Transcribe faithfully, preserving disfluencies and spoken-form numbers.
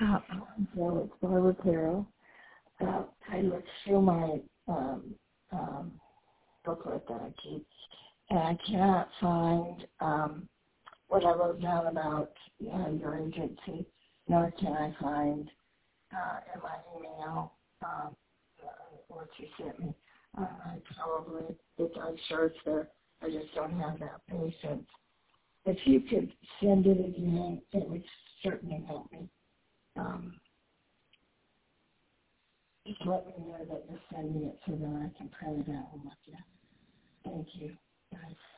Uh, so it's Barbara Carroll. Uh, I looked through my um, um, booklet that I keep, and I cannot find um, what I wrote down about uh, your agency, nor can I find uh, in my email um, uh, what you sent me. Uh, I probably, it's, I'm sure it's there. I just don't have that patience. If you could send it again, it would certainly help me. Um, just let me know that you're sending it so that I can print it out and look at it. Thank you, guys.